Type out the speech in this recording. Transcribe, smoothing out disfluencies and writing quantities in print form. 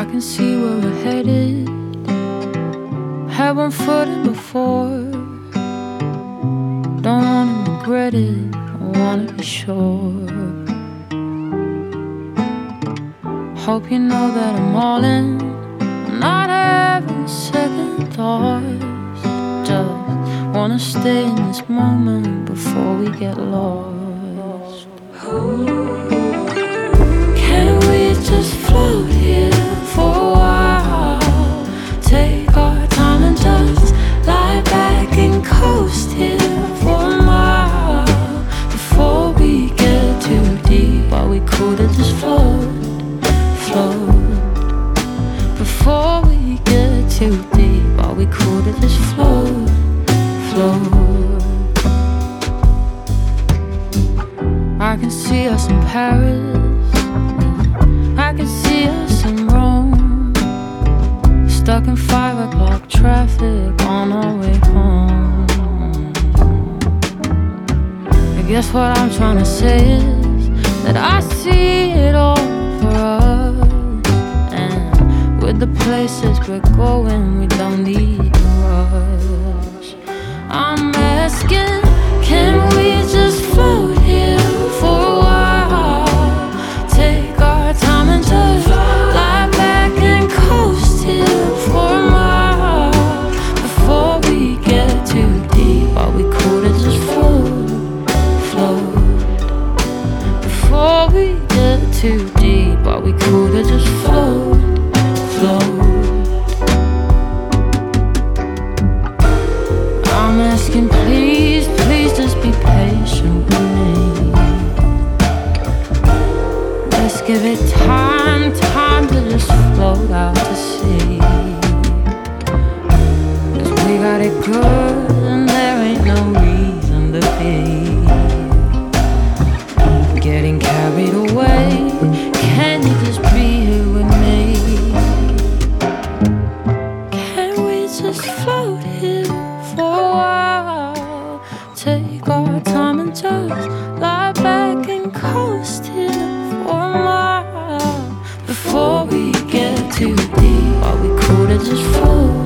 I can see where we're headed. Had one foot in before. Don't wanna regret it, I wanna be sure. Hope you know that I'm all in. I'm not having second thoughts. Just wanna stay in this moment before we get lost. Can we just float here for a while? Take our time and just lie back and coast here for a mile. Before we get too deep, are we cool to just float? Before we get too deep, are we cool to just float? I can see us in Paris, I can see us in Rome, stuck in 5 o'clock traffic on our way home. I guess what I'm trying to say is that I see it all for us. With the places we're going, we don't need to rush. I'm asking, can we just float here for a while? Take our time and just lie back and coast here for a mile. Before we get too deep, are we cool to just float? Before we get too deep, are we cool to just float? I'm asking, please, please just be patient with me. Let's give it time, time to just float out to sea. 'Cause we got it good and there ain't no reason to be getting carried away. Can you just be here with me? Just float here for a while. Take our time and just lie back and coast here for a mile. Before we get too deep, are we cool to just float?